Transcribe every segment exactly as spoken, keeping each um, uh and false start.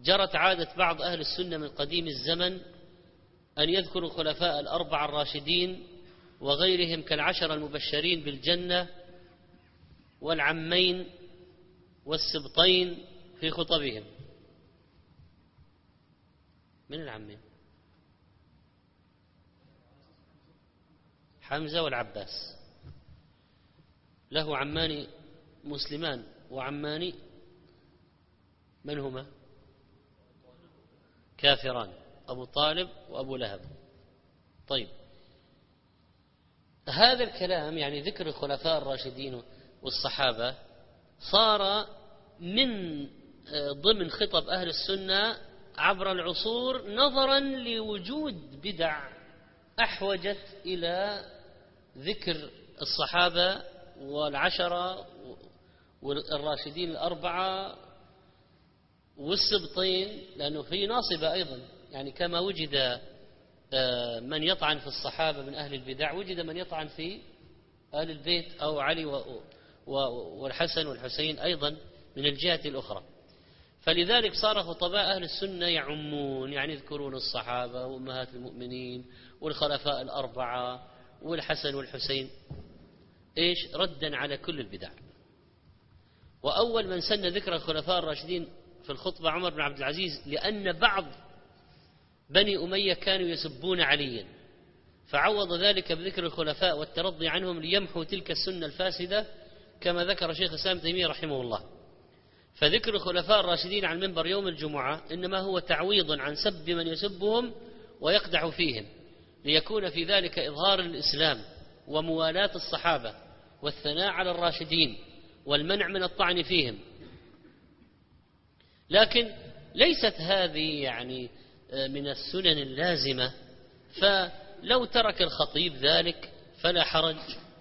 جرت عادة بعض أهل السنة من قديم الزمن أن يذكروا الخلفاء الأربعة الراشدين وغيرهم كالعشر المبشرين بالجنة والعمين والسبطين في خطبهم. من العمين؟ حمزة والعباس. له عمان مسلمان وعمان من هما؟ كافران، أبو طالب وأبو لهب. طيب، هذا الكلام يعني ذكر الخلفاء الراشدين والصحابة صار من ضمن خطب أهل السنة عبر العصور نظرا لوجود بدع أحوجت إلى ذكر الصحابة والعشرة والراشدين الأربعة والسبطين، لأنه في ناصبة أيضا، يعني كما وجد من يطعن في الصحابة من أهل البدع وجد من يطعن في أهل البيت أو علي والحسن والحسين أيضا من الجهة الأخرى. فلذلك صار خطباء أهل السنة يعمون، يعني يذكرون الصحابة وأمهات المؤمنين والخلفاء الأربعة والحسن والحسين، إيش؟ ردا على كل البدع. وأول من سن ذكر الخلفاء الراشدين في الخطبة عمر بن عبد العزيز، لأن بعض بني أمية كانوا يسبون عليا، فعوض ذلك بذكر الخلفاء والترضي عنهم ليمحوا تلك السنة الفاسدة، كما ذكر شيخ الإسلام ابن تيمية رحمه الله. فذكر الخلفاء الراشدين على المنبر يوم الجمعة إنما هو تعويض عن سب من يسبهم ويقدح فيهم، ليكون في ذلك إظهار الإسلام وموالاة الصحابة والثناء على الراشدين والمنع من الطعن فيهم. لكن ليست هذه يعني من السنن اللازمة، فلو ترك الخطيب ذلك فلا حرج،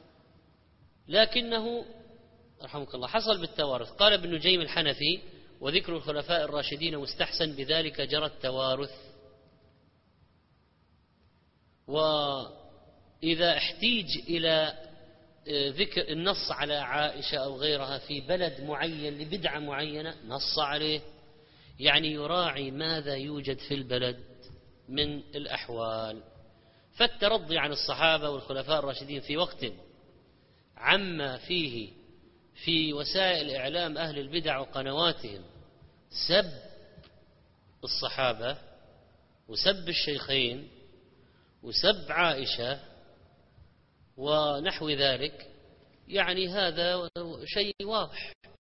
لكنه رحمك الله حصل بالتوارث. قال ابن نجيم الحنفي: وذكر الخلفاء الراشدين مستحسن، بذلك جرى التوارث. وإذا احتيج إلى ذكر النص على عائشة أو غيرها في بلد معين لبدعة معينة نص عليه، يعني يراعي ماذا يوجد في البلد من الأحوال. فالترضي عن الصحابة والخلفاء الراشدين في وقت عما فيه في وسائل إعلام أهل البدع وقنواتهم سب الصحابة وسب الشيخين وسب عائشة ونحو ذلك، يعني هذا شيء واضح